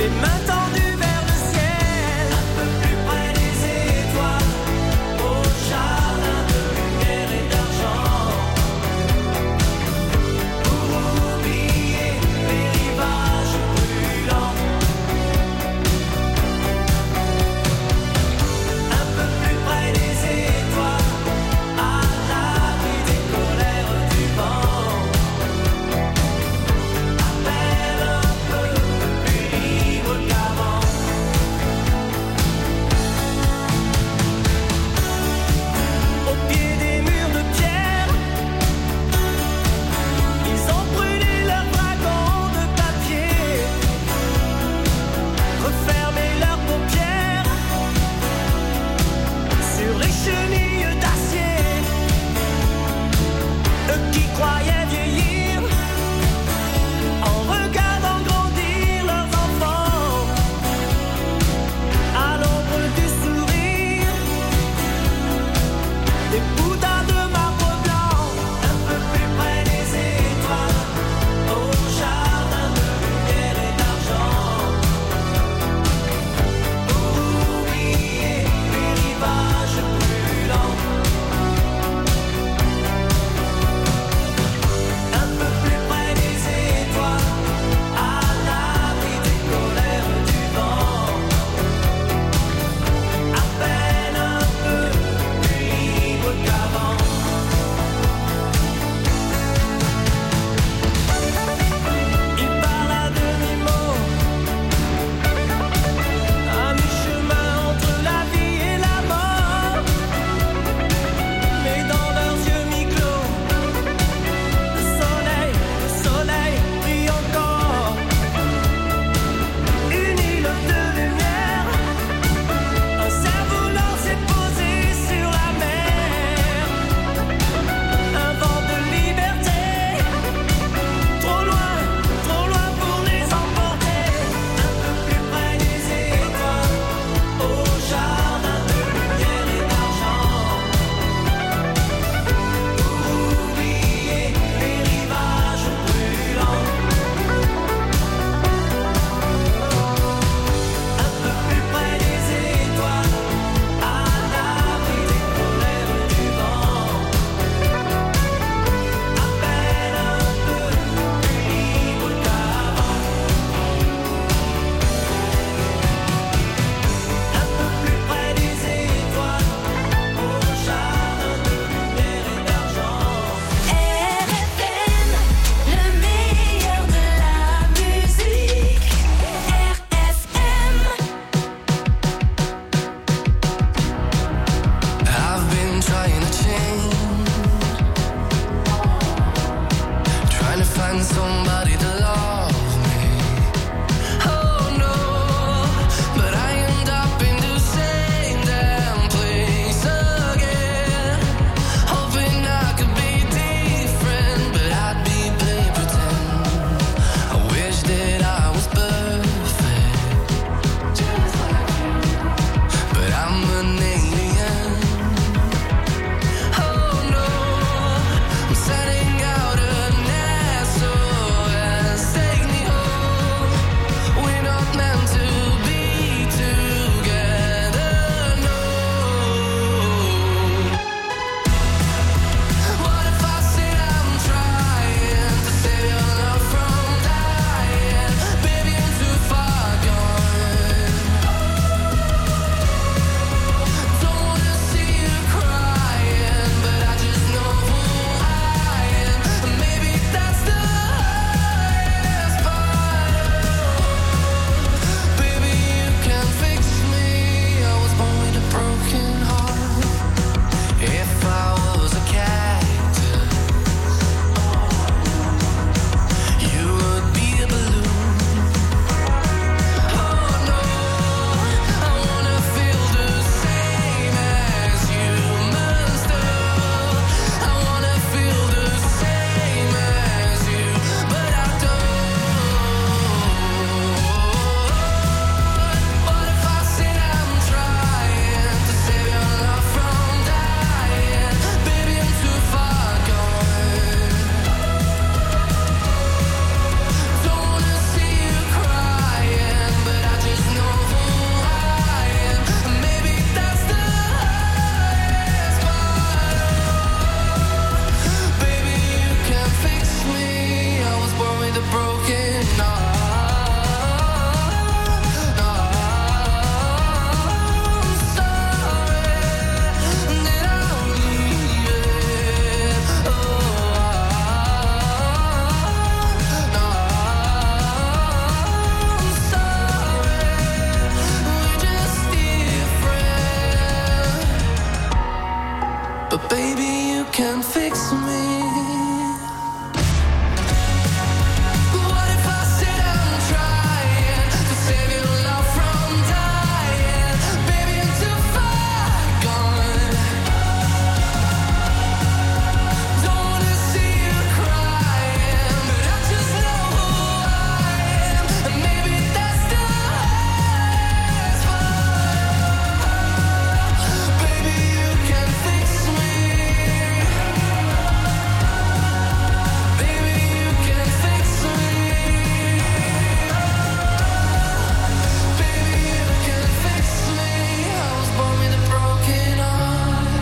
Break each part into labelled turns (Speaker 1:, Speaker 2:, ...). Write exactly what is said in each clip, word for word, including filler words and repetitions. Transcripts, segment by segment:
Speaker 1: les mains tendues vers le ciel, un peu plus près des étoiles, au jardin de lumière et d'argent, pour oublier les rivages brûlants. Un peu plus près des étoiles, à l'abri des colères du vent. À peine un peu plus libre car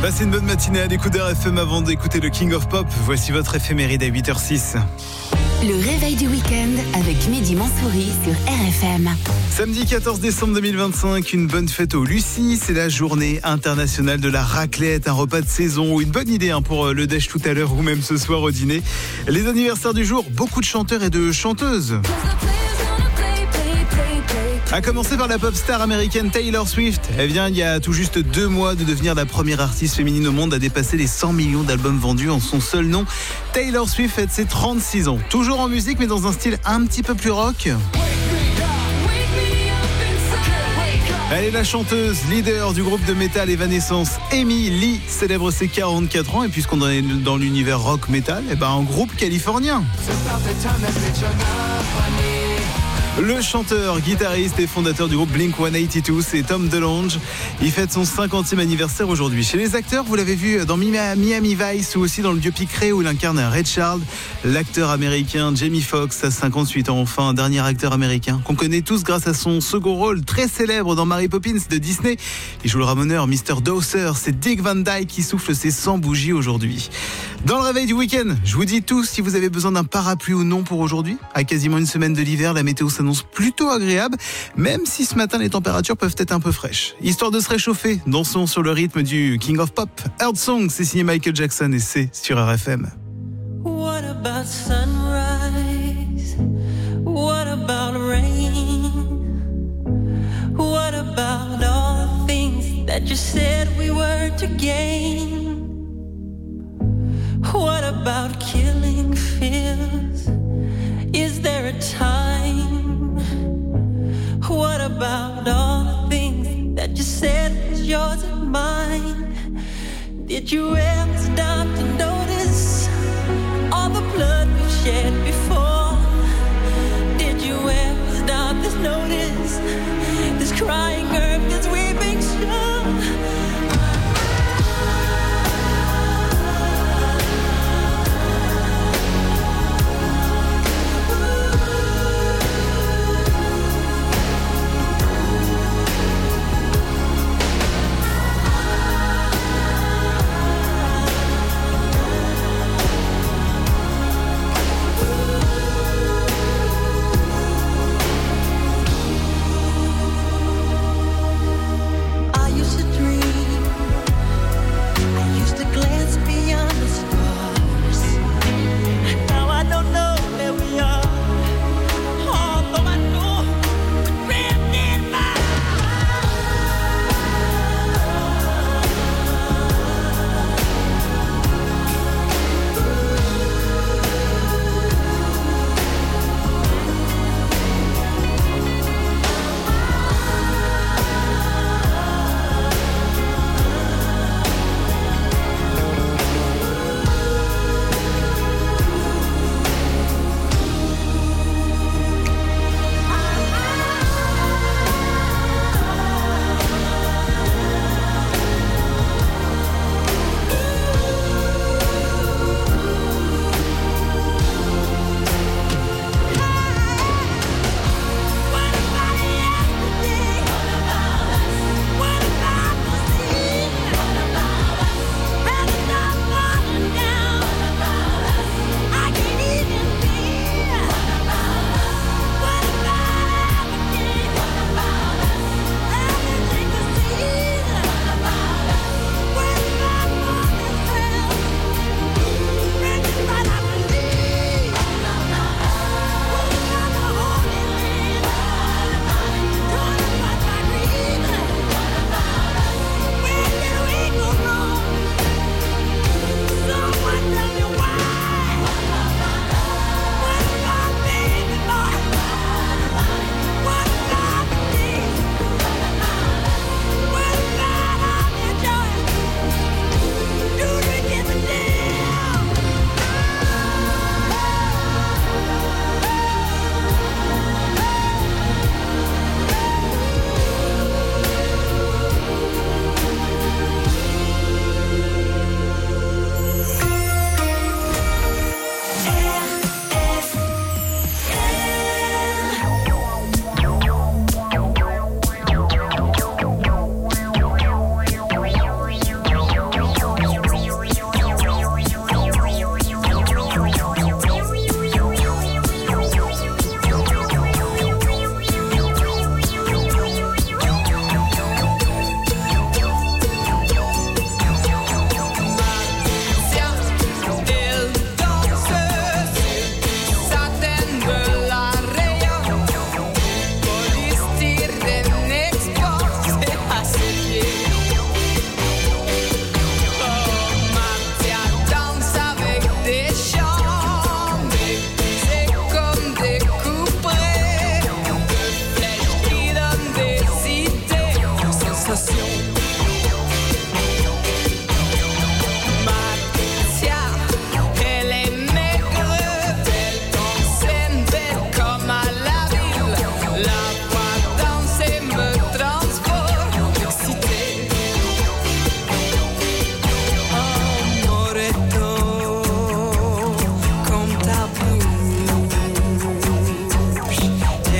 Speaker 2: Passez une bonne matinée à l'écoute d'R F M avant d'écouter le King of Pop. Voici votre éphéméride à huit heures six.
Speaker 3: Le réveil du week-end avec Mehdi Mansouri sur R F M.
Speaker 2: Samedi quatorze décembre deux mille vingt-cinq, une bonne fête aux Lucie. C'est la journée internationale de la raclette, un repas de saison. Une bonne idée hein, pour le déj tout à l'heure ou même ce soir au dîner. Les anniversaires du jour, beaucoup de chanteurs et de chanteuses. A commencer par la pop star américaine Taylor Swift. Elle vient il y a tout juste deux mois de devenir la première artiste féminine au monde à dépasser les cent millions d'albums vendus en son seul nom. Taylor Swift fête ses trente-six ans. Toujours en musique mais dans un style un petit peu plus rock. Elle est la chanteuse, leader du groupe de métal Evanescence. Amy Lee célèbre ses quarante-quatre ans et puisqu'on est dans l'univers rock métal, eh ben un groupe californien. Le chanteur, guitariste et fondateur du groupe Blink cent quatre-vingt-deux, c'est Tom DeLonge. Il fête son cinquantième anniversaire aujourd'hui. Chez les acteurs, vous l'avez vu dans Miami Vice ou aussi dans le biopic Ray où il incarne Ray Charles. L'acteur américain Jamie Foxx a cinquante-huit ans, enfin un dernier acteur américain qu'on connaît tous grâce à son second rôle très célèbre dans Mary Poppins de Disney. Il joue le ramoneur mister Dowser. C'est Dick Van Dyke qui souffle ses cent bougies aujourd'hui. Dans le réveil du week-end, je vous dis tout si vous avez besoin d'un parapluie ou non pour aujourd'hui. À quasiment une semaine de l'hiver, la météo s'annonce plutôt agréable, même si ce matin les températures peuvent être un peu fraîches. Histoire de se réchauffer, dansons sur le rythme du King of Pop. Earth Song, c'est signé Michael Jackson et c'est sur R F M.
Speaker 1: What about sunrise? What about rain? What about all the things that you said we were to gain? What about killing fears? Is there a time? What about all the things that you said was yours and mine? Did you ever stop to notice all the blood we've shed before? Did you ever stop to notice this crying earth, this weeping shore?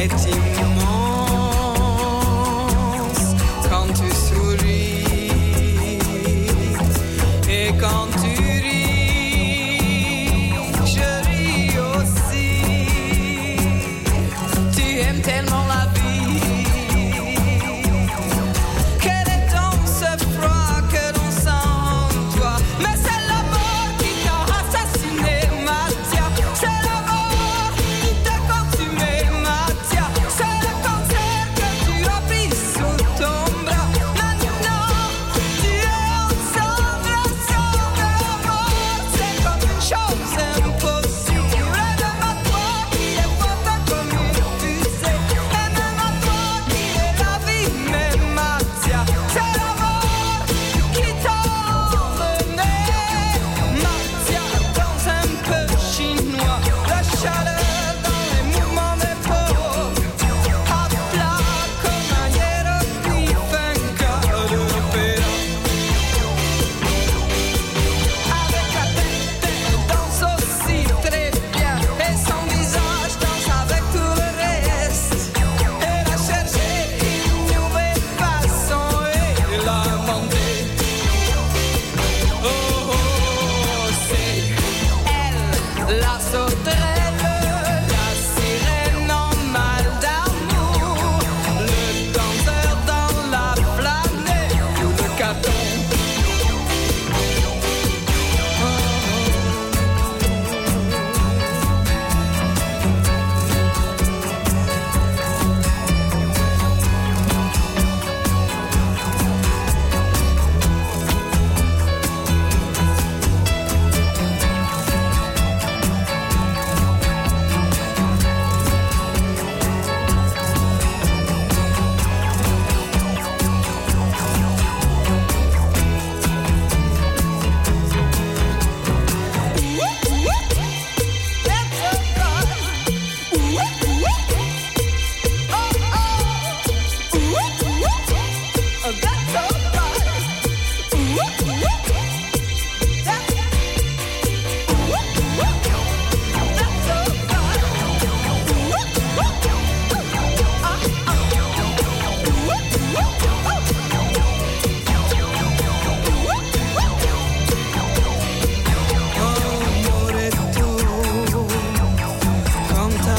Speaker 1: est immense quand tu souris et quand tu ris, je ris aussi. Tu aimes tellement la vie. Quel est donc ce froid que l'on sent en toi? Mais c'est la mort qui t'a assassiné, Mathia. C'est la mort qui t'a consumé, Mathia. C'est le cancer que tu as pris sous ton bras. Maintenant, tu es ensemble, ensemble. La mort, c'est comme une chose impossible. Aime-moi toi qui est forte comme une fusée. Aime-moi toi qui est la vie, mais Mathia, c'est la mort qui t'a emmené. Mathia, dans un peu chinois, la chaleur dans les mouvements des peaux, à plat comme un hiéroglyphe, un cœur de l'opéra. Avec la tête, elle danse aussi très bien, et son visage danse avec tout le reste. Elle a cherché une nouvelle façon et l'a inventée. Oh, oh, c'est elle, la sauterelle, la sirène en mal d'amour, le danseur dans la flamme et tout le carton. Quand ta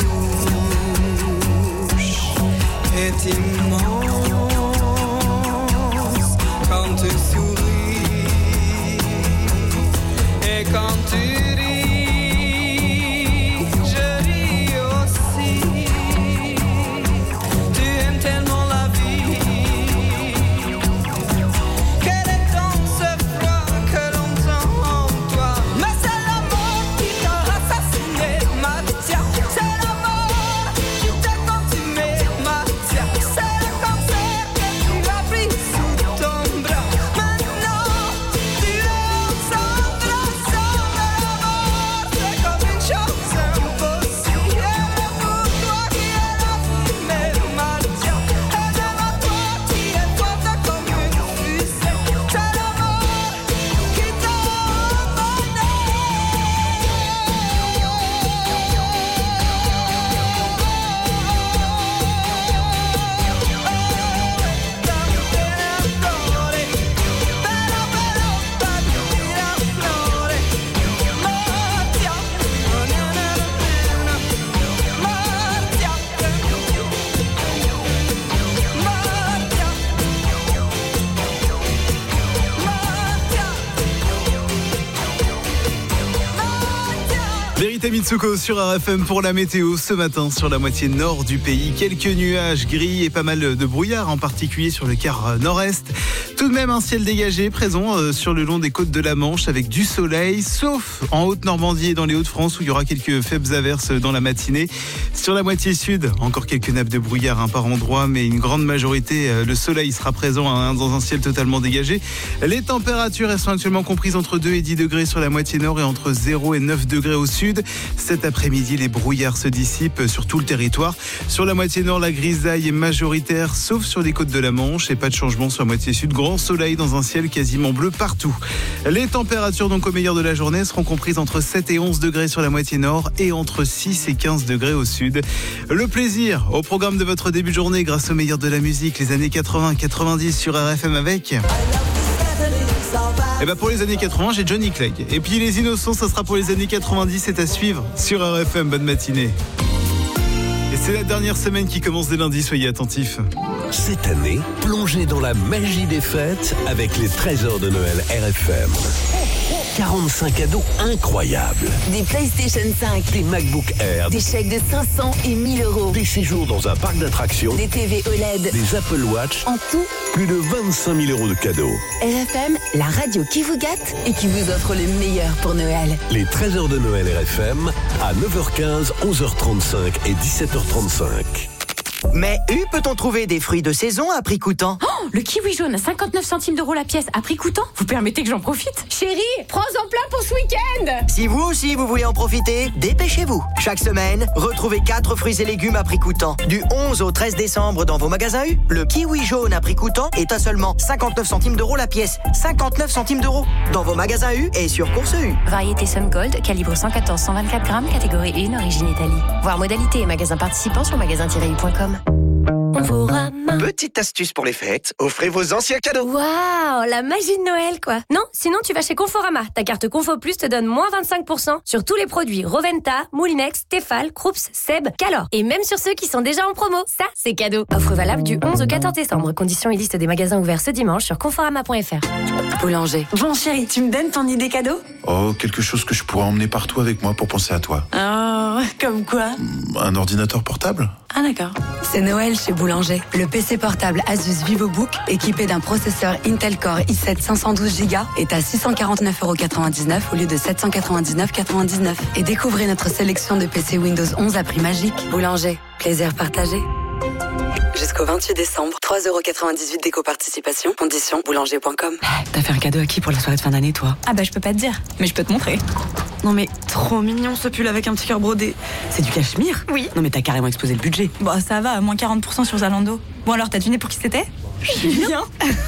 Speaker 1: bouche est immense, quand tu souris et quand tu ris, je ris aussi. Tu aimes tellement la vie. Quel est donc ce froid que l'on sent en toi? Mais c'est la mort qui t'a assassiné, Mathia. C'est la mort qui t'a consumé, Mathia. C'est le cancer que tu as pris sous ton bras. Maintenant, tu es ensemble, ensemble. La mort, c'est comme une chose impossible. Aime-moi toi qui es la vie, mais Mathia. Aime-moi toi qui es forte comme une fusée. C'est la mort qui t'a
Speaker 2: Verita Mitsuko sur R F M pour la météo ce matin sur la moitié nord du pays. Quelques nuages gris et pas mal de brouillard, en particulier sur le quart nord-est. Tout de même un ciel dégagé présent sur le long des côtes de la Manche avec du soleil, sauf en Haute-Normandie et dans les Hauts-de-France où il y aura quelques faibles averses dans la matinée. Sur la moitié sud, encore quelques nappes de brouillard hein, par endroit, mais une grande majorité, le soleil sera présent hein, dans un ciel totalement dégagé. Les températures elles sont actuellement comprises entre deux et dix degrés sur la moitié nord et entre zéro et neuf degrés au sud. Cet après-midi, les brouillards se dissipent sur tout le territoire. Sur la moitié nord, la grisaille est majoritaire, sauf sur les côtes de la Manche. Et pas de changement sur la moitié sud. Grand soleil dans un ciel quasiment bleu partout. Les températures donc au meilleur de la journée seront comprises entre sept et onze degrés sur la moitié nord et entre six et quinze degrés au sud. Le plaisir au programme de votre début de journée grâce au meilleur de la musique, les années quatre-vingts quatre-vingt-dix sur R F M avec... Et bah pour les années quatre-vingts, j'ai Johnny Clegg. Et puis les Innocents, ça sera pour les années quatre-vingt-dix, c'est à suivre sur R F M. Bonne matinée. Et c'est la dernière semaine qui commence dès lundi, soyez attentifs.
Speaker 4: Cette année, plongez dans la magie des fêtes avec les trésors de Noël R F M. quarante-cinq cadeaux incroyables.
Speaker 3: Des PlayStation cinq,
Speaker 4: des MacBook Air,
Speaker 3: des chèques de cinq cents et mille euros,
Speaker 4: des séjours dans un parc d'attractions,
Speaker 3: des T V O L E D,
Speaker 4: des Apple Watch.
Speaker 3: En tout,
Speaker 4: plus de vingt-cinq mille euros de cadeaux.
Speaker 3: R F M, la radio qui vous gâte et qui vous offre le meilleur pour Noël.
Speaker 4: Les trésors de Noël R F M à neuf heures quinze, onze heures trente-cinq et dix-sept heures trente-cinq.
Speaker 5: Mais où peut-on trouver des fruits de saison à prix coûtant?
Speaker 6: Oh, le kiwi jaune à cinquante-neuf centimes d'euros la pièce à prix coûtant. Vous permettez que j'en profite? Chérie, prends-en plein pour ce week-end.
Speaker 5: Si vous aussi vous voulez en profiter, dépêchez-vous. Chaque semaine, retrouvez quatre fruits et légumes à prix coûtant. Du onze au treize décembre dans vos magasins U, le kiwi jaune à prix coûtant est à seulement cinquante-neuf centimes d'euros la pièce. cinquante-neuf centimes d'euros dans vos magasins U et sur Course U.
Speaker 6: Variété Sun Gold, calibre cent quatorze à cent vingt-quatre grammes, catégorie un, origine Italie. Voir modalité et magasins participants sur magasin tiret u point com.
Speaker 7: Petite astuce pour les fêtes, offrez vos anciens cadeaux.
Speaker 8: Waouh, la magie de Noël quoi. Non, sinon tu vas chez Conforama. Ta carte Confo Plus te donne moins vingt-cinq pour cent sur tous les produits Roventa, Moulinex, Tefal, Krups, Seb, Calor. Et même sur ceux qui sont déjà en promo. Ça, c'est cadeau. Offre valable du onze au quatorze décembre. Conditions et liste des magasins ouverts ce dimanche sur conforama point f r.
Speaker 3: Boulanger.
Speaker 6: Bon chérie, tu me donnes ton idée cadeau?
Speaker 9: Oh, quelque chose que je pourrais emmener partout avec moi pour penser à toi.
Speaker 6: Oh, comme quoi?
Speaker 9: Un ordinateur portable?
Speaker 6: Ah d'accord.
Speaker 10: C'est Noël chez Boulanger. Le P C portable Asus VivoBook, équipé d'un processeur Intel Core i sept cinq cent douze giga, est à six cent quarante-neuf euros quatre-vingt-dix-neuf au lieu de sept cent quatre-vingt-dix-neuf euros quatre-vingt-dix-neuf. Et découvrez notre sélection de P C Windows onze à prix magique. Boulanger, plaisir partagé. Jusqu'au vingt-huit décembre, trois euros quatre-vingt-dix-huit d'éco-participation. Conditions boulanger point com. T'as fait un cadeau à qui pour la soirée de fin d'année, toi?
Speaker 6: Ah bah je peux pas te dire, mais je peux te montrer.
Speaker 10: Non mais trop mignon ce pull avec un petit cœur brodé. C'est du cachemire?
Speaker 6: Oui.
Speaker 10: Non mais t'as carrément explosé le budget.
Speaker 6: Bon ça va, moins quarante pour cent sur Zalando. Bon alors t'as deviné pour qui c'était? Bien.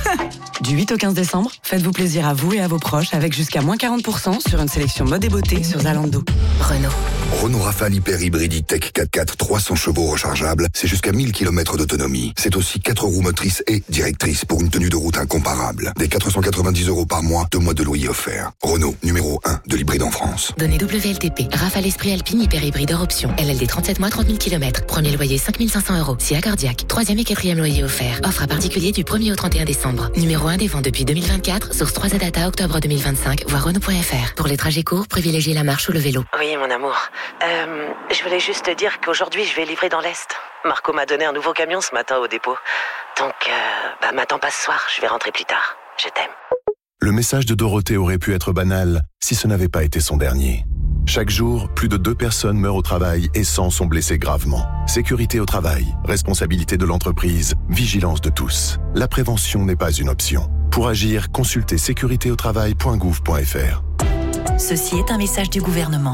Speaker 10: Du huit au quinze décembre, faites-vous plaisir à vous et à vos proches avec jusqu'à moins quarante pour cent sur une sélection mode et beauté sur Zalando.
Speaker 3: Renault.
Speaker 11: Renault Rafale Hyper Hybride E-Tech quatre quatre trois cents chevaux rechargeables, c'est jusqu'à mille kilomètres d'autonomie. C'est aussi quatre roues motrices et directrices pour une tenue de route incomparable. Des quatre cent quatre-vingt-dix euros par mois, deux mois de loyer offerts. Renault, numéro un de l'hybride en France.
Speaker 3: Données W L T P. Rafale Esprit Alpine Hyper Hybride hors option. L L D trente-sept mois, trente mille kilomètres. Premier loyer cinq mille cinq cents euros. Si accordiaque. Troisième et quatrième loyer offert. Offre à particulier du premier au trente et un décembre. Numéro un des ventes depuis deux mille vingt-quatre. Source trois A Data octobre deux mille vingt-cinq. Voir Renault point F R. Pour les trajets courts, privilégiez la marche ou le vélo.
Speaker 12: Oui, mon amour. Euh, je voulais juste te dire qu'aujourd'hui, je vais livrer dans l'Est. Marco m'a donné un nouveau camion ce matin au dépôt. Donc, euh, bah, m'attends pas ce soir, je vais rentrer plus tard. Je t'aime.
Speaker 13: Le message de Dorothée aurait pu être banal si ce n'avait pas été son dernier. Chaque jour, plus de deux personnes meurent au travail et cent sont blessées gravement. Sécurité au travail, responsabilité de l'entreprise, vigilance de tous. La prévention n'est pas une option. Pour agir, consultez sécurité au travail point gouv point f r.
Speaker 14: Ceci est un message du gouvernement.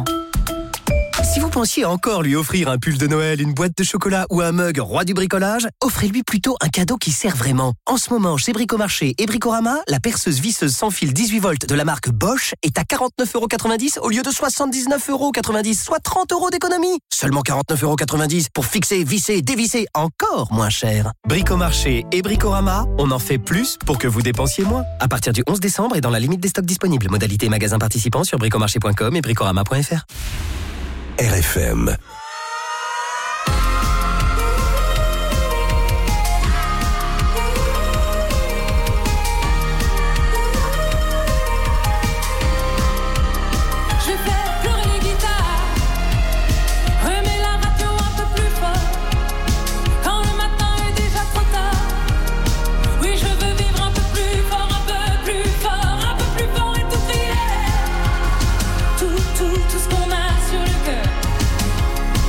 Speaker 15: Si vous pensiez encore lui offrir un pull de Noël, une boîte de chocolat ou un mug roi du bricolage, offrez-lui plutôt un cadeau qui sert vraiment. En ce moment, chez Bricomarché et Bricorama, la perceuse visseuse sans fil dix-huit volts de la marque Bosch est à quarante-neuf euros quatre-vingt-dix au lieu de soixante-dix-neuf euros quatre-vingt-dix, soit trente euros d'économie. Seulement quarante-neuf euros quatre-vingt-dix pour fixer, visser, dévisser, encore moins cher. Bricomarché et Bricorama, on en fait plus pour que vous dépensiez moins. À partir du onze décembre et dans la limite des stocks disponibles. Modalité magasin participant sur bricomarché point com et bricorama point f r.
Speaker 4: R F M.
Speaker 1: Je fais pleurer les guitares, remets la radio un peu plus fort, quand le matin est déjà trop tard. Oui, je veux vivre un peu plus fort, un peu plus fort, un peu plus fort et tout crier. Tout, tout, tout ce qu'on a sur le cœur.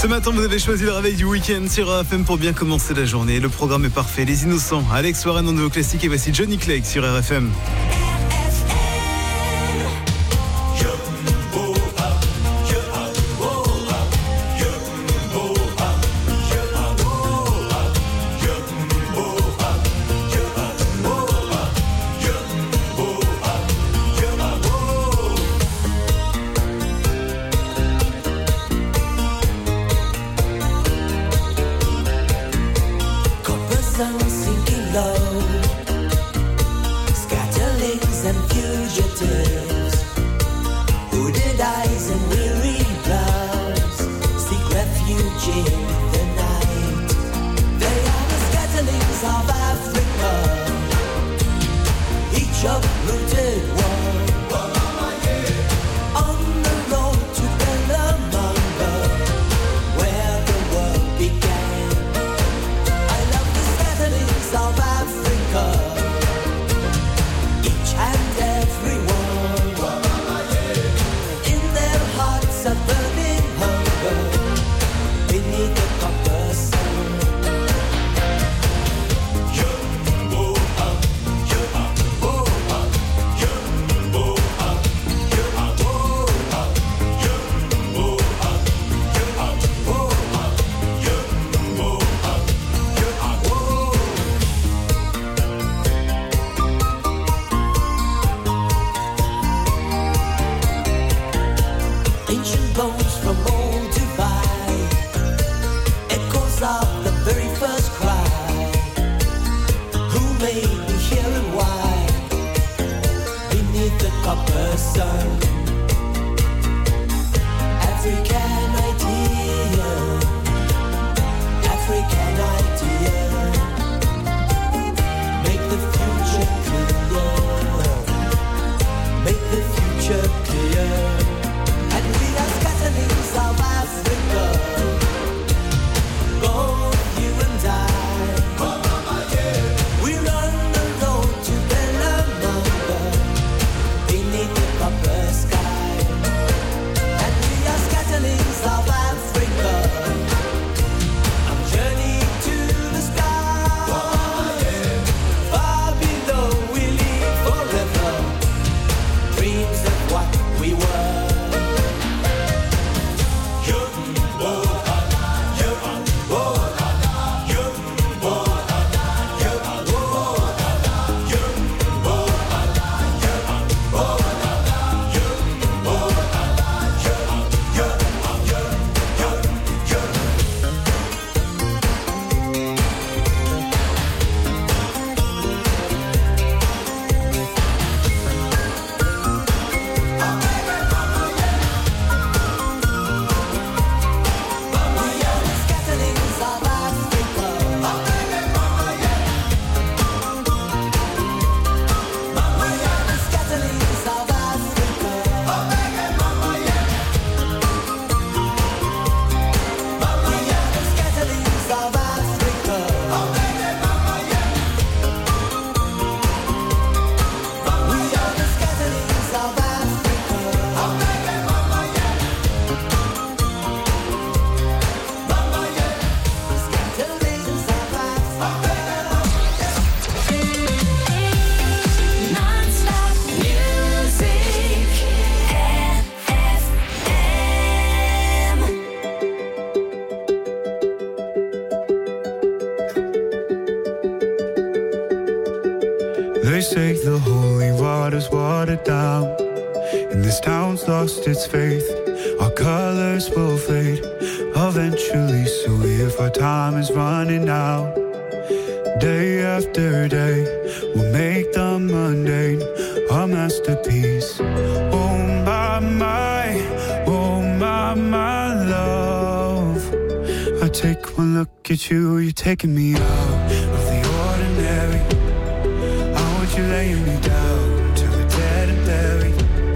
Speaker 2: Ce matin, vous avez choisi le réveil du week-end sur R F M pour bien commencer la journée. Le programme est parfait. Les Innocents, Alex Warren en nouveau classique et voici Johnny Clegg sur R F M.
Speaker 16: say the holy water's watered down, and this town's lost its faith. Our colors will fade eventually, so if our time is running out, day after day, we'll make the mundane a masterpiece. Oh my, my, oh my, my love, I take one look at you, you're taking me out of the ordinary. How would you lay me down till we're dead and buried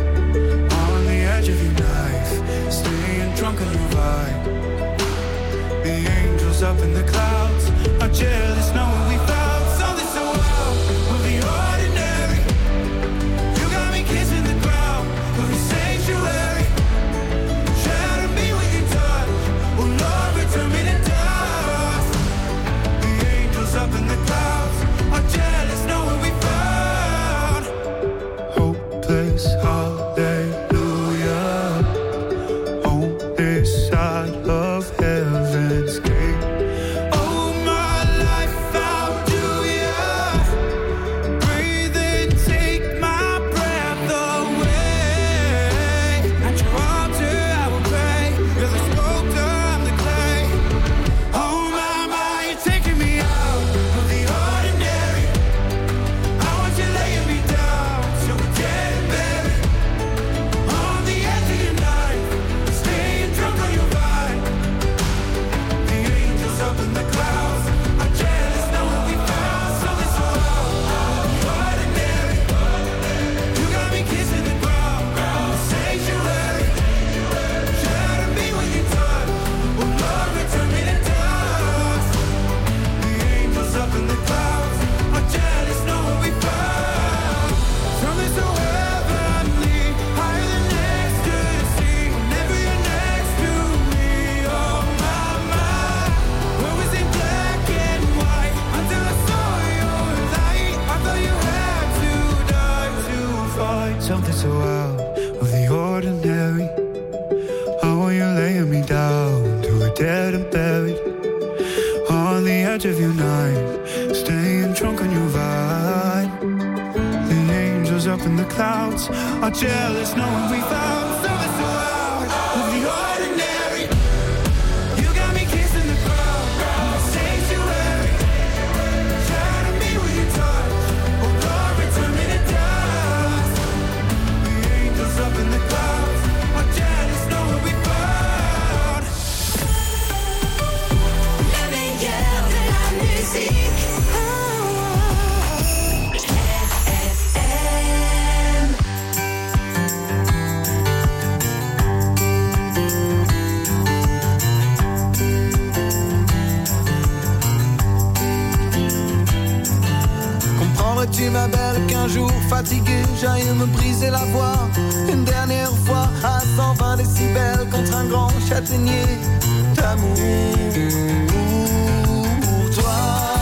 Speaker 16: on the edge of your knife, staying drunk on your vibe? The angels up in the clouds are jealous knowing we found something so out of the ordinary. You got me kissing the ground of your sanctuary. Shatter me with your touch, oh Lord. side of heaven's gate. Oh, my life, how do you breathe and take my breath away? At your altar I will pray. You're the sculptor, I'm the clay. Oh, my, my, you're taking me out of the ordinary. I want you laying me down so we're dead and buried. On the edge of your knife, staying drunk on your vine. The angels up in the clouds are jealous knowing we found something so ordinary. You got me kissing the ground, sanctuary. Shatter me when you touch, oh Lord, return me to dust. The angels up in the clouds are jealous knowing we found something so heavenly, higher than ecstasy. Whenever you're next to me, oh my, my. Where was in black and white until I saw your light. I thought you had to die to find something so out of the ordinary. How are you laying me down to a dead and buried? On the edge of your night, staying drunk on your vine. The angels up in the clouds are jealous knowing we found something so out of the ordinary. You got me kissing the ground, sanctuary. Shatter me when you touch, oh Lord, return me to dust. The angels up in the clouds are jealous knowing we found le meilleur de la musique.
Speaker 17: Comprendrais-tu ma belle qu'un jour fatigué j'aille me briser la voix une dernière fois à cent vingt décibels contre un grand châtaignier d'amour pour toi.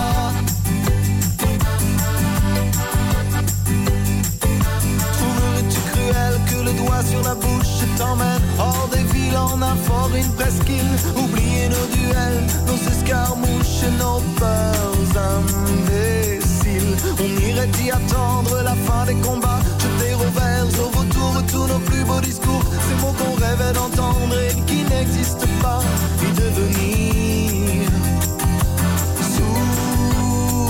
Speaker 17: Trouverais-tu cruel que le doigt sur la bouche t'emmène hors des villes en un fort, une presqu'île? Oublier nos duels, nos escarmouches et nos peurs imbéciles. On irait y attendre la fin des combats, jeter au vert, au vautour tous nos plus beaux discours, ces mots qu'on rêvait d'entendre et qui n'existent pas, et devenir sourd.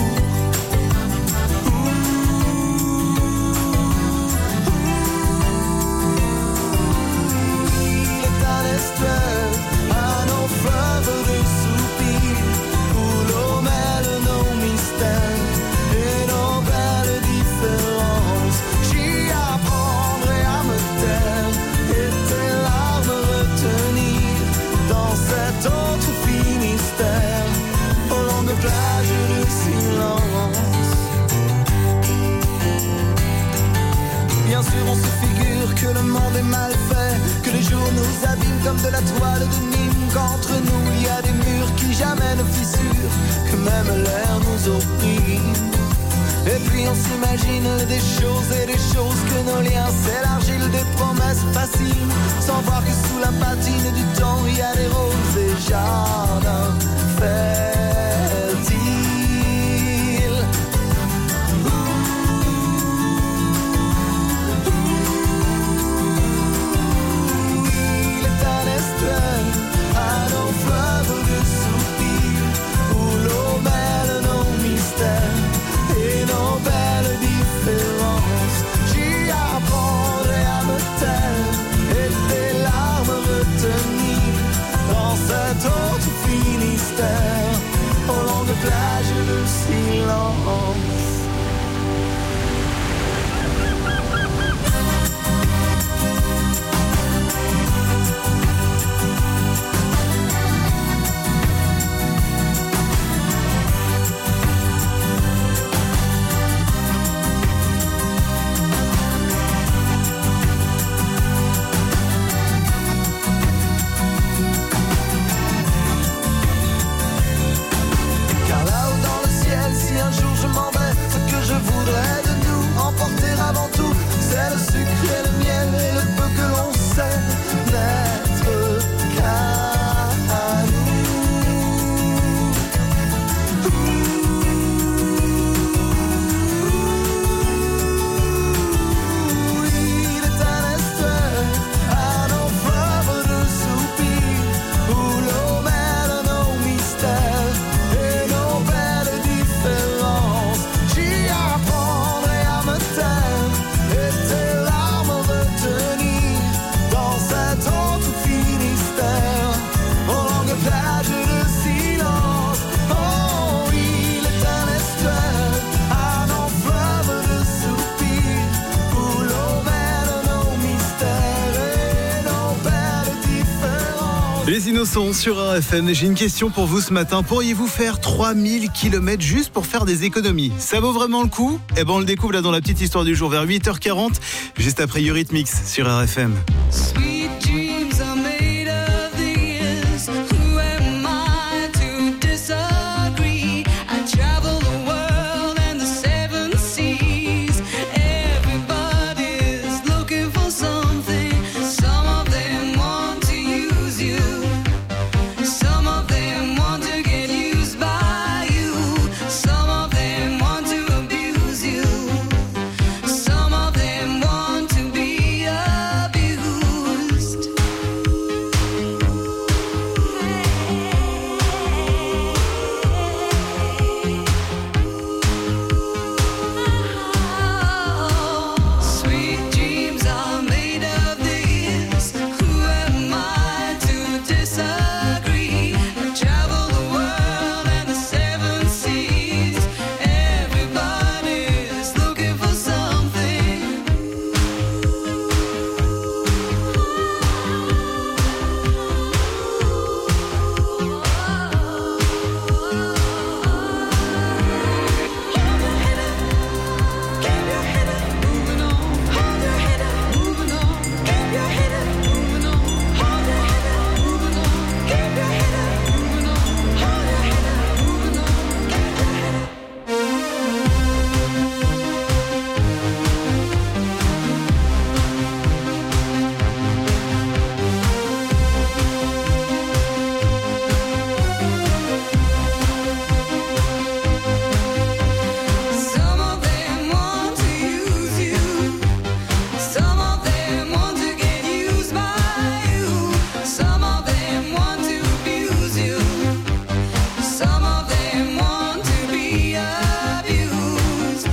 Speaker 17: Il est un estuaire à nos fleuves de soupirs, où l'eau mêle nos mystères. J'y apprendrai à me taire et tes larmes retenir dans cet autre Finistère, aux longues plages de silence. Bien sûr on se figure que le monde est mal fait, que les jours nous abîment comme de la toile de Nîmes, qu'entre nous il y a des murs qui jamais ne fissurent, que même l'air nous opprime. Et puis on s'imagine des choses et des choses, que nos liens s'élargissent, des promesses faciles, sans voir que sous la patine du temps il y a des roses et jardins fertiles. Il est un estuaire à nos fleuves de soupirs, où l'eau mêle nos mystères et nos belles différences. J'y apprendrai à me taire et tes larmes retenir dans cet autre Finistère, aux longues plages de silence. Car là-haut dans le ciel, si un jour je m'en vais,
Speaker 2: Les Innocents sur R F M. J'ai une question pour vous ce matin. Pourriez-vous faire trois mille kilomètres juste pour faire des économies? Ça vaut vraiment le coup? Eh ben, on le découvre là dans la petite histoire du jour vers huit heures quarante, juste après Eurythmics sur R F M.
Speaker 1: Sweet dreams are made of these. Who am I to disagree? I travel the world and the seven seas. Everybody's looking for something. Some of them want to use you. Some of them want to get used by you. Some of them want to abuse you. Some of them want to be abused. Sweet dreams are made of this. Who am I to disagree? I travel the world and the seven seas. Everybody's looking for something. Some of them want to use you. Some of them want to get used by you. Some of them want to abuse you. Some of them want to be abused.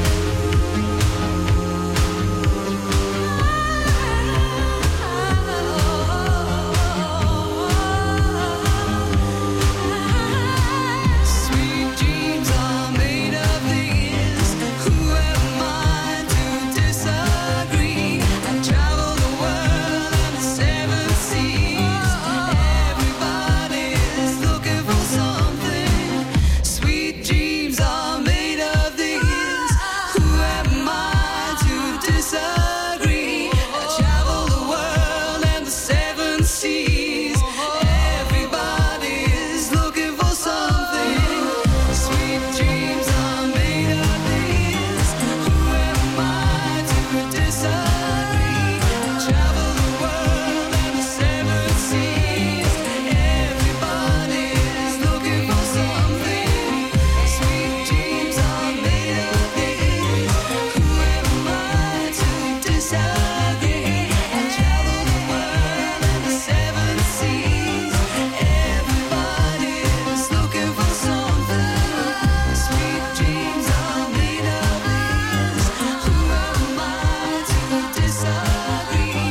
Speaker 1: Sweet dreams are made of these. Who am I to disagree? I travel the world and the seven seas. Everybody's looking for something. Sweet dreams are made of these. Who am I to disagree? I travel the world and the seven seas. Everybody's looking for something. Sweet dreams are made of these. Who am I to disagree? I travel the world and the seven seas. Everybody's looking for something. Sweet dreams are made of these. Who am I to disagree? I travel the world and the seven seas. Everybody's looking for something. Sweet dreams are made of these. Who am I to disagree?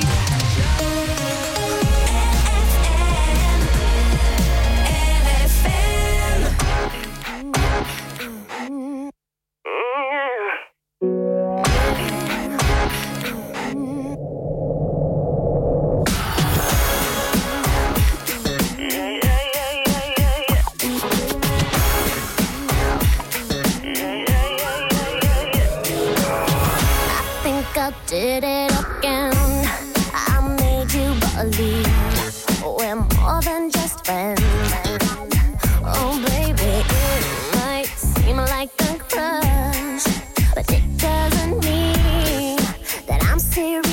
Speaker 18: I think I did it again. I made you believe we're more than just friends. Oh, baby, it might seem like a crush, but it doesn't mean that I'm serious.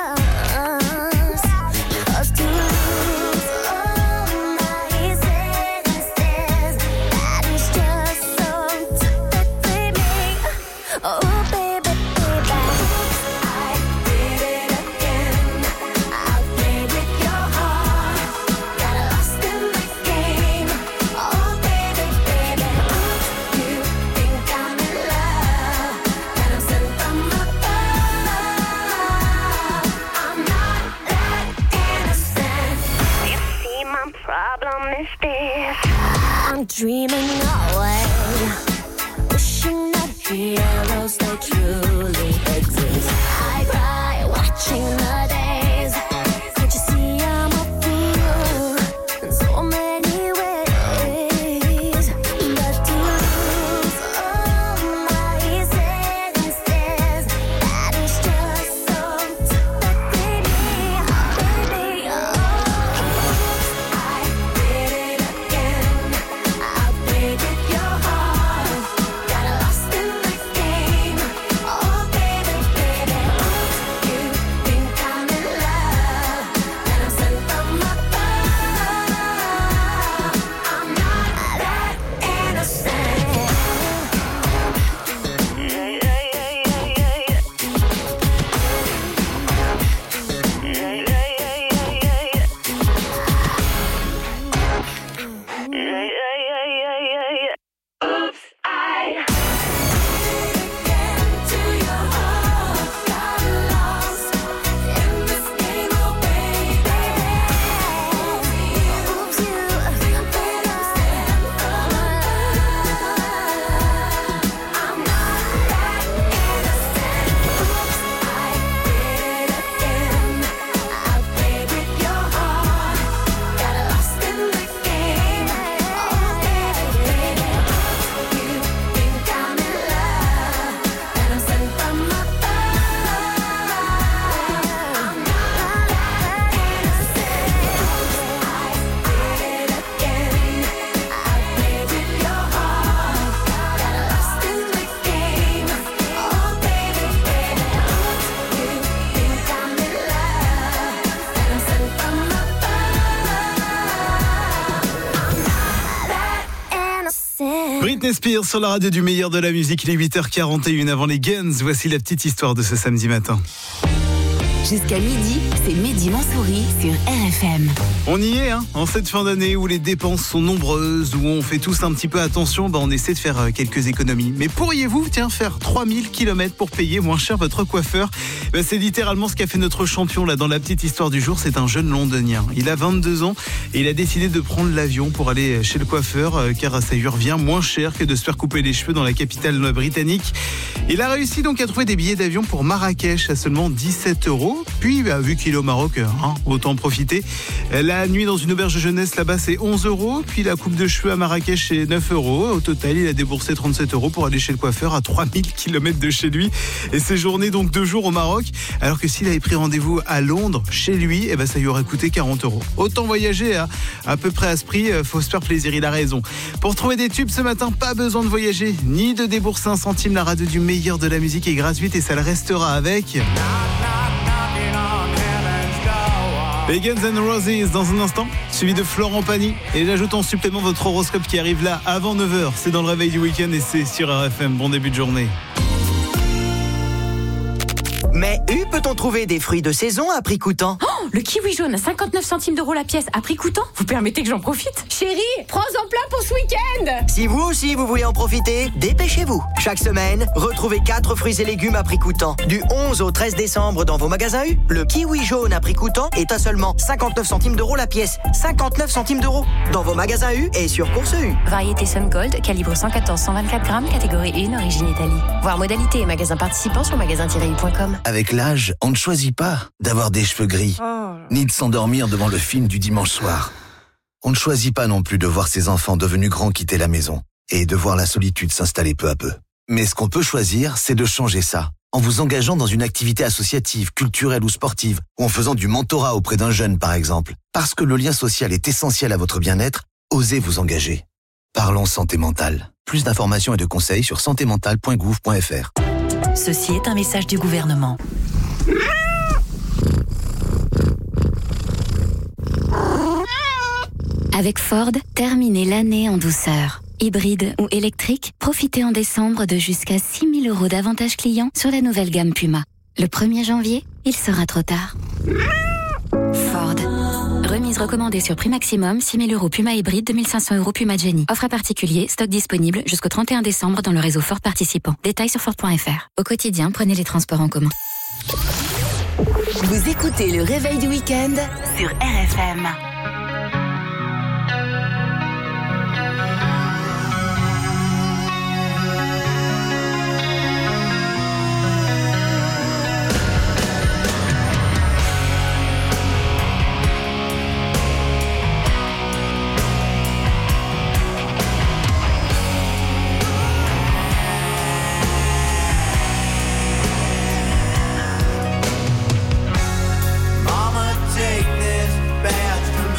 Speaker 18: 'Cause to lose all my senses, that is just so typically me. Oh, baby, baby, I did it again. I played with your heart, got lost in the game. Oh, baby, baby, you think I'm in love, that I'm sent from above. I'm not that innocent. You see, my problem is this: I'm dreaming away, wishing that heroes they truly exist. I cry watching the days. Can't you see I'm a fool?
Speaker 2: Britney Spears sur la radio du meilleur de la musique, il est huit heures quarante et une avant les Guns. Voici la petite histoire de ce samedi matin.
Speaker 19: Jusqu'à midi, c'est Mehdi Mansouri sur R F M.
Speaker 2: On y est, hein, en cette fin d'année où les dépenses sont nombreuses, où on fait tous un petit peu attention, bah on essaie de faire quelques économies. Mais pourriez-vous, tiens, faire trois mille kilomètres pour payer moins cher votre coiffeur ? Bah c'est littéralement ce qu'a fait notre champion là dans la petite histoire du jour. C'est un jeune londonien. Il a vingt-deux ans et il a décidé de prendre l'avion pour aller chez le coiffeur car ça lui revient moins cher que de se faire couper les cheveux dans la capitale britannique. Il a réussi donc à trouver des billets d'avion pour Marrakech à seulement dix-sept euros. Puis, bah, vu qu'il est au Maroc, hein, autant en profiter. La nuit dans une auberge de jeunesse là-bas, c'est onze euros. Puis la coupe de cheveux à Marrakech, c'est neuf euros. Au total, il a déboursé trente-sept euros pour aller chez le coiffeur à trois mille kilomètres de chez lui. Et séjourner donc deux jours au Maroc. Alors que s'il avait pris rendez-vous à Londres, chez lui, eh ben, ça lui aurait coûté quarante euros. Autant voyager à, à peu près à ce prix, faut se faire plaisir, il a raison. Pour trouver des tubes ce matin, pas besoin de voyager, ni de débourser un centime. La radio du meilleur de la musique est gratuite et ça le restera avec... les Guns N' Roses dans un instant, suivi de Florent Pagny. Et j'ajoute en supplément votre horoscope qui arrive là avant neuf heures. C'est dans le réveil du week-end et c'est sur R F M. Bon début de journée.
Speaker 5: Mais où peut-on trouver des fruits de saison à prix coûtant ?
Speaker 19: Oh, le kiwi jaune à cinquante-neuf centimes d'euros la pièce à prix coûtant. Vous permettez que j'en profite ?
Speaker 8: Chérie, prends-en plein pour ce week-end.
Speaker 5: Si vous aussi vous voulez en profiter, dépêchez-vous. Chaque semaine, retrouvez quatre fruits et légumes à prix coûtant. Du onze au treize décembre dans vos magasins U, le kiwi jaune à prix coûtant est à seulement cinquante-neuf centimes d'euros la pièce. cinquante-neuf centimes d'euros dans vos magasins U et sur Course U.
Speaker 6: Variété Sun Gold, calibre cent quatorze à cent vingt-quatre grammes, catégorie un, origine Italie. Voir modalité et magasins participants sur magasin tiret u point com.
Speaker 20: Avec l'âge, on ne choisit pas d'avoir des cheveux gris, ni de s'endormir devant le film du dimanche soir. On ne choisit pas non plus de voir ses enfants devenus grands quitter la maison et de voir la solitude s'installer peu à peu. Mais ce qu'on peut choisir, c'est de changer ça, en vous engageant dans une activité associative, culturelle ou sportive, ou en faisant du mentorat auprès d'un jeune par exemple. Parce que le lien social est essentiel à votre bien-être, osez vous engager. Parlons santé mentale. Plus d'informations et de conseils sur santé mentale point gouv point f r.
Speaker 14: Ceci est un message du gouvernement.
Speaker 21: Avec Ford, terminez l'année en douceur. Hybride ou électrique, profitez en décembre de jusqu'à six mille euros d'avantages clients sur la nouvelle gamme Puma. Le premier janvier, il sera trop tard. Ford. Remise recommandée sur prix maximum, six mille euros Puma hybride, deux mille cinq cents euros Puma Jenny. Offre à particulier, stock disponible jusqu'au trente et un décembre dans le réseau Ford participant. Détails sur Ford point f r. Au quotidien, prenez les transports en commun.
Speaker 19: Vous écoutez le réveil du week-end sur R F M.
Speaker 17: Mama, take this badge from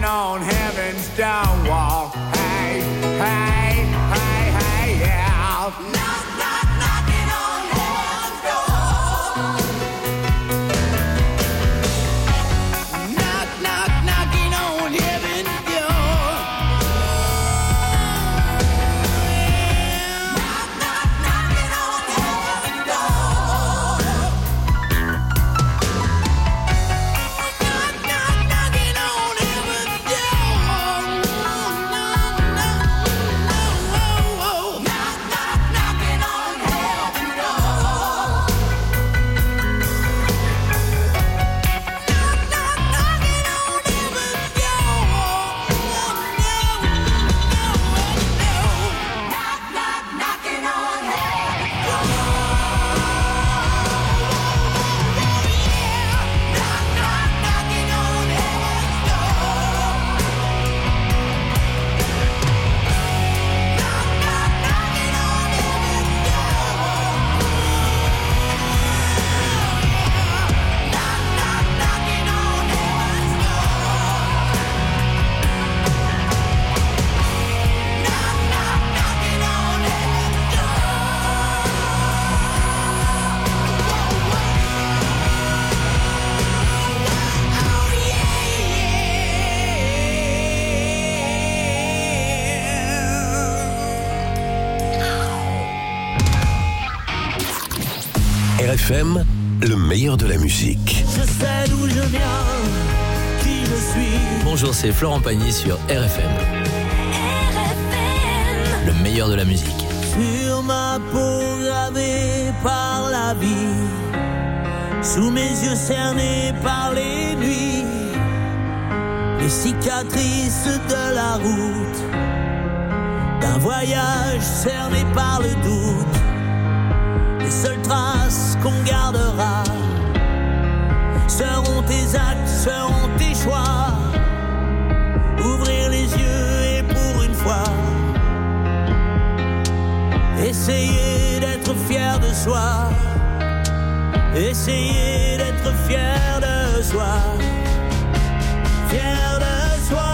Speaker 7: on heaven's door wall. Hey, hey, hey, hey, yeah. Knock, knock, knocking on heaven's door. Knock, knock, knocking on heaven's door. Knock, knock, knocking on heaven's door. Knock, knock, knocking on heaven's door. Knock, knock, knocking on heaven's door.
Speaker 4: R F M, le meilleur de la musique.
Speaker 1: Je sais d'où je viens, qui je suis.
Speaker 22: Bonjour, c'est Florent Pagny sur R F M. Le meilleur de la musique.
Speaker 1: Sur ma peau gravée par la vie, sous mes yeux cernés par les nuits, les cicatrices de la route, d'un voyage cerné par le doute. Les seules traces qu'on gardera seront tes actes, seront tes choix. Ouvrir les yeux et pour une fois essayer d'être fier de soi. Essayer d'être fier de soi. Fier de soi.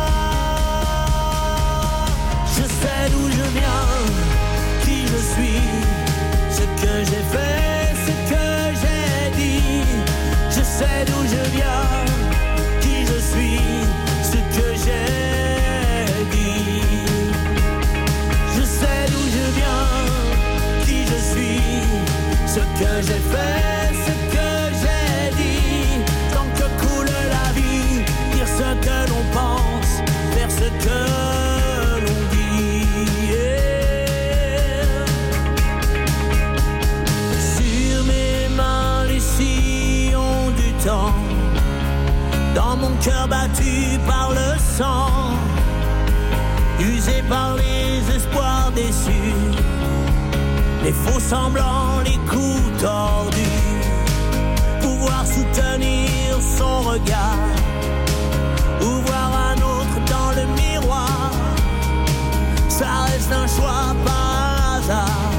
Speaker 1: Je sais d'où je viens, qui je suis, ce que j'ai fait, ce que j'ai dit. Je sais d'où je viens, qui je suis, ce que j'ai dit. Je sais d'où je viens, qui je suis, ce que j'ai fait, ce que j'ai dit. Tant que coule la vie, dire ce que l'on pense, faire ce que l'on dit. Yeah. Sur mes mains les sillons du temps, dans mon cœur battu par le sang, usé par les espoirs déçus, les faux semblants, les coups tordus. Pouvoir soutenir son regard, ou voir un autre dans le miroir, ça reste un choix par hasard.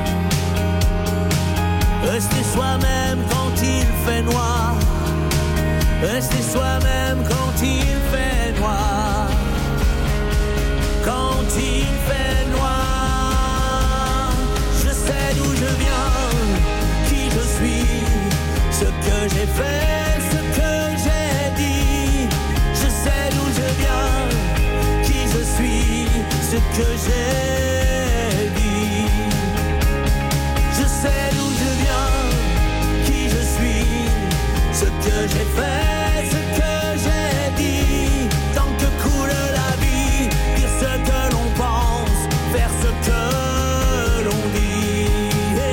Speaker 1: Rester soi-même quand il fait noir, rester soi-même quand il fait noir, quand il fait noir. Je sais d'où je viens, qui je suis, ce que j'ai fait, ce que j'ai dit. Je sais d'où je viens, qui je suis, ce que j'ai dit. Je sais d'où je viens, qui je suis, ce que j'ai fait, ce que j'ai dit. Tant que coule la vie, dire ce que l'on pense, faire ce que l'on dit.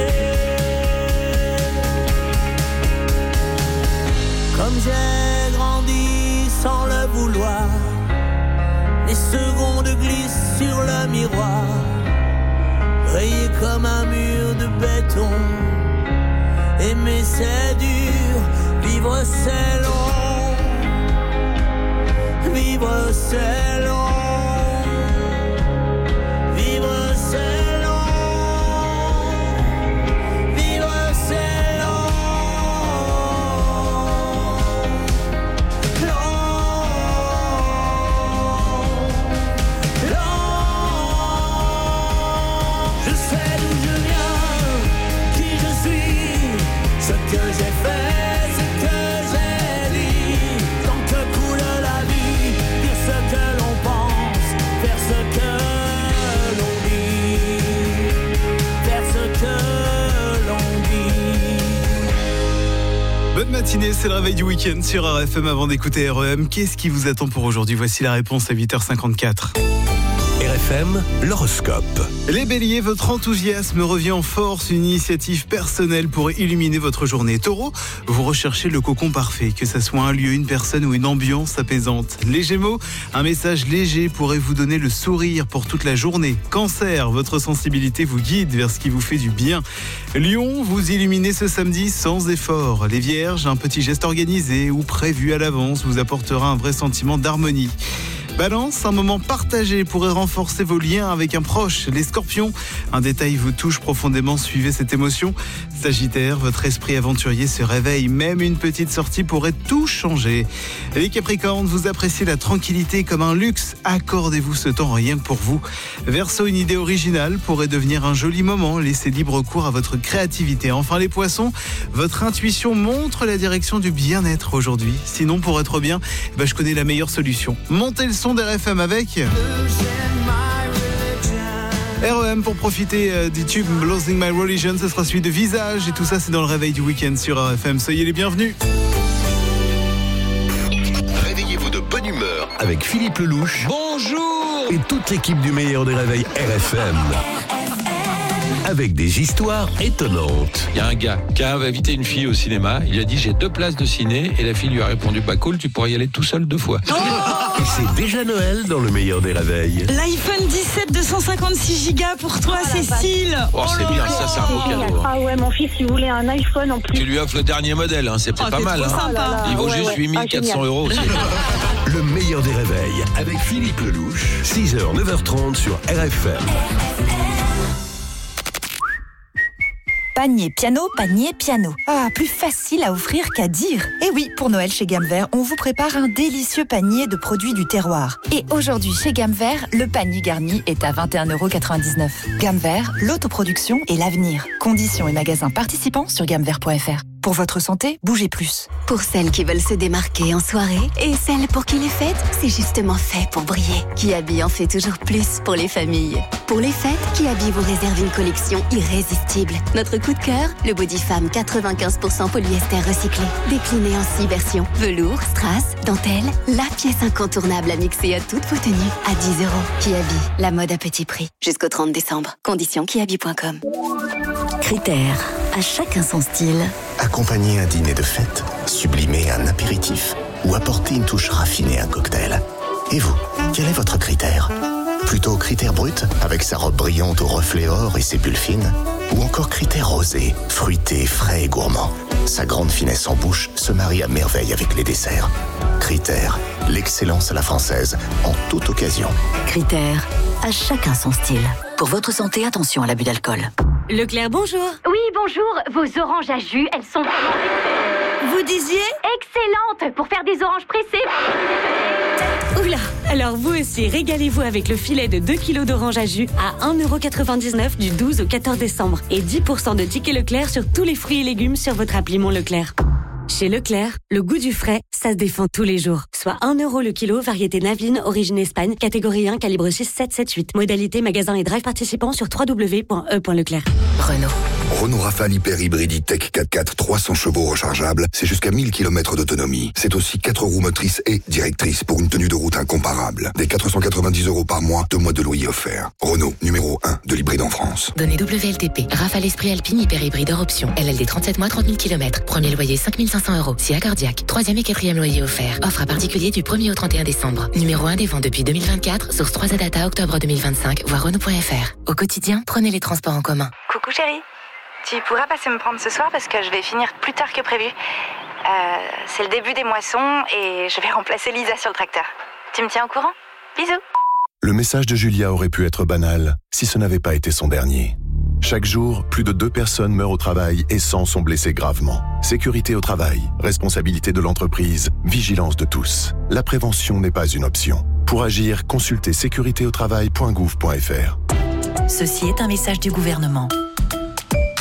Speaker 1: Comme j'ai grandi sans le vouloir, les secondes glissent sur le miroir, rayé comme un mur de béton. Aimer c'est dur, vivre c'est long, vivre c'est long, vivre c'est long, vivre c'est long, long.
Speaker 7: j'ai fait, ce que j'ai dit. Tant que coule la vie, dire ce que l'on pense, faire ce que l'on dit, faire ce que l'on dit.
Speaker 2: Bonne matinée, c'est le réveil du week-end sur R F M avant d'écouter R E M. Qu'est-ce qui vous attend pour aujourd'hui? Voici la réponse à huit heures cinquante-quatre.
Speaker 4: R F M, l'horoscope.
Speaker 2: Les béliers, votre enthousiasme revient en force. Une initiative personnelle pourrait illuminer votre journée. Taureau, vous recherchez le cocon parfait, que ce soit un lieu, une personne ou une ambiance apaisante. Les gémeaux, un message léger pourrait vous donner le sourire pour toute la journée. Cancer, votre sensibilité vous guide vers ce qui vous fait du bien. Lion, vous illuminez ce samedi sans effort. Les vierges, un petit geste organisé ou prévu à l'avance vous apportera un vrai sentiment d'harmonie. Balance, un moment partagé pourrait renforcer vos liens avec un proche. Les scorpions, un détail vous touche profondément, suivez cette émotion. Sagittaire, votre esprit aventurier se réveille, même une petite sortie pourrait tout changer. Les capricornes, vous appréciez la tranquillité comme un luxe, accordez-vous ce temps rien que pour vous. Verseau, une idée originale pourrait devenir un joli moment, laissez libre cours à votre créativité. Enfin les poissons, votre intuition montre la direction du bien-être aujourd'hui. Sinon pour être bien, bah, je connais la meilleure solution. Montez le son d'R F M avec R E M pour profiter euh, du tube Losing My Religion. Ce sera suivi de Visage et tout ça c'est dans le réveil du week-end sur R F M. Soyez les bienvenus.
Speaker 4: Réveillez-vous de bonne humeur avec Philippe Lelouch. Bonjour. Et toute l'équipe du meilleur des réveils R F M. Avec des histoires étonnantes.
Speaker 9: Il y a un gars qui a invité une fille au cinéma. Il a dit j'ai deux places de ciné et la fille lui a répondu bah cool, tu pourras y aller tout seul deux fois.
Speaker 4: Oh et c'est déjà Noël dans le meilleur des réveils.
Speaker 10: L'iPhone dix-sept deux cent cinquante-six gigas pour toi, oh, Cécile.
Speaker 9: Oh, oh c'est bien, ça c'est un beau cadeau.
Speaker 23: Ah ouais, mon fils il voulait un iPhone en plus.
Speaker 9: Tu lui offres le dernier modèle, hein. C'est peut-être oh, pas mal. Hein.
Speaker 23: Sympa.
Speaker 9: Il vaut
Speaker 23: ouais,
Speaker 9: juste
Speaker 23: ouais.
Speaker 9: huit mille quatre cents
Speaker 23: ah,
Speaker 9: euros aussi.
Speaker 4: Le meilleur des réveils avec Philippe Lelouch. six heures neuf heures trente sur R F M.
Speaker 14: Panier piano, panier piano. Ah, plus facile à offrir qu'à dire. Et oui, pour Noël chez Gamme Vert, on vous prépare un délicieux panier de produits du terroir. Et aujourd'hui, chez Gamme Vert, le panier garni est à vingt et un euros quatre-vingt-dix-neuf. Gamme Vert, l'autoproduction et l'avenir. Conditions et magasins participants sur gamme vert point f r. Pour votre santé, bougez plus.
Speaker 19: Pour celles qui veulent se démarquer en soirée et celles pour qui les fêtes, c'est justement fait pour briller. Kiabi en fait toujours plus pour les familles. Pour les fêtes, Kiabi vous réserve une collection irrésistible. Notre coup de cœur, le body femme quatre-vingt-quinze pour cent polyester recyclé. Décliné en six versions. Velours, strass, dentelle, la pièce incontournable à mixer à toutes vos tenues à dix euros. Kiabi, la mode à petit prix. Jusqu'au trente décembre. Conditions kiabi point com.
Speaker 14: Critères. À chacun son style.
Speaker 24: Accompagner un dîner de fête, sublimer un apéritif ou apporter une touche raffinée à un cocktail. Et vous, quel est votre critère? Plutôt critère brut, avec sa robe brillante au reflet or et ses bulles fines? Ou encore critère rosé, fruité, frais et gourmand? Sa grande finesse en bouche se marie à merveille avec les desserts. Critère, l'excellence à la française, en toute occasion.
Speaker 14: Critères. À chacun son style. Pour votre santé, attention à l'abus d'alcool.
Speaker 8: Leclerc, bonjour.
Speaker 25: Oui, bonjour. Vos oranges à jus, elles sont vraiment...
Speaker 8: Vous disiez?
Speaker 25: Excellentes pour faire des oranges pressées.
Speaker 8: Oula. Alors vous aussi, régalez-vous avec le filet de deux kilos d'oranges à jus à un euro quatre-vingt-dix-neuf du douze au quatorze décembre. Et dix pour cent de tickets Leclerc sur tous les fruits et légumes sur votre appli Mon Leclerc. Chez Leclerc, le goût du frais, ça se défend tous les jours. Soit un euro le kilo, variété Navine, origine Espagne, catégorie un, calibre six sept sept huit. Modalité magasin et drive participants sur w w w point e point leclerc.
Speaker 19: Renault.
Speaker 11: Renault Rafale Hyper Hybride E-Tech quatre quatre trois cents chevaux rechargeables, c'est jusqu'à mille kilomètres d'autonomie. C'est aussi quatre roues motrices et directrices pour une tenue de route incomparable. Des quatre cent quatre-vingt-dix euros par mois, deux mois de loyer offerts. Renault, numéro un de l'hybride en France.
Speaker 3: Données W L T P. Rafale Esprit Alpine Hyper Hybride hors option. L L D trente-sept mois, trente mille kilomètres. Premier loyer cinq mille cinq cents euros. Si A cardiaque. Troisième et quatrième loyer offert. Offre à particulier du premier au trente et un décembre. Numéro un des ventes depuis deux mille vingt-quatre. Source trois A Data octobre deux mille vingt-cinq. Voir Renault point F R. Au quotidien, prenez les transports en commun.
Speaker 26: Coucou chérie. Tu pourras passer me prendre ce soir parce que je vais finir plus tard que prévu. Euh, c'est le début des moissons et je vais remplacer Lisa sur le tracteur. Tu me tiens au courant? Bisous.
Speaker 13: Le message de Julia aurait pu être banal si ce n'avait pas été son dernier. Chaque jour, plus de deux personnes meurent au travail et cent sont blessées gravement. Sécurité au travail, responsabilité de l'entreprise, vigilance de tous. La prévention n'est pas une option. Pour agir, consultez sécurité au travail point gouv point f r.
Speaker 14: Ceci est un message du gouvernement. Si vous pensez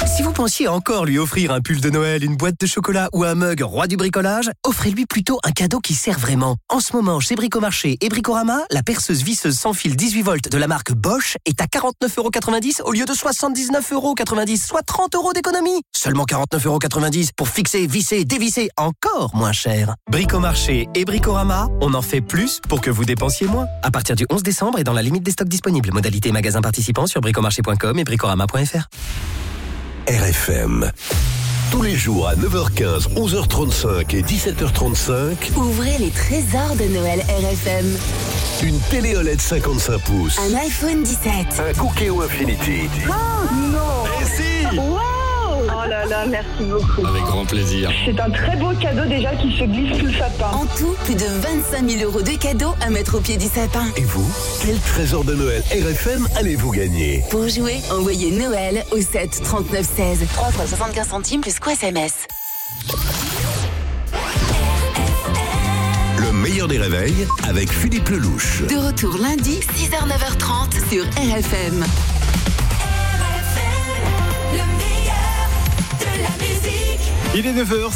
Speaker 5: pensiez encore lui offrir un pull de Noël, une boîte de chocolat ou un mug roi du bricolage, offrez-lui plutôt un cadeau qui sert vraiment. En ce moment, chez Bricomarché et Bricorama, la perceuse visseuse sans fil dix-huit volts de la marque Bosch est à quarante-neuf euros quatre-vingt-dix au lieu de soixante-dix-neuf euros quatre-vingt-dix, soit trente euros d'économie. Seulement quarante-neuf euros quatre-vingt-dix pour fixer, visser, dévisser, encore moins cher. Bricomarché et Bricorama, on en fait plus pour que vous dépensiez moins. À partir du onze décembre et dans la limite des stocks disponibles. Modalité magasin participant sur bricomarché point com et bricorama point f r.
Speaker 4: R F M. Tous les jours à neuf heures quinze, onze heures trente-cinq et dix-sept heures trente-cinq.
Speaker 6: Ouvrez les trésors de Noël R F M.
Speaker 4: Une télé O L E D cinquante-cinq pouces.
Speaker 6: Un iPhone dix-sept.
Speaker 4: Un Cooking Infinity.
Speaker 23: Oh non.
Speaker 4: Et si.
Speaker 23: Wow. Oh là là, merci beaucoup.
Speaker 9: Avec grand plaisir.
Speaker 23: C'est un très beau cadeau déjà qui se glisse sous le sapin.
Speaker 6: En tout, plus de vingt-cinq mille euros de cadeaux à mettre au pied du sapin.
Speaker 4: Et vous, quel trésor de Noël R F M allez-vous gagner?
Speaker 6: Pour jouer, envoyez Noël au sept trente-neuf seize. trois fois soixante-quinze centimes plus quoi S M S.
Speaker 4: Le meilleur des réveils avec Philippe Lelouch.
Speaker 6: De retour lundi, six heures neuf heures trente sur R F M.
Speaker 2: Il est neuf heures.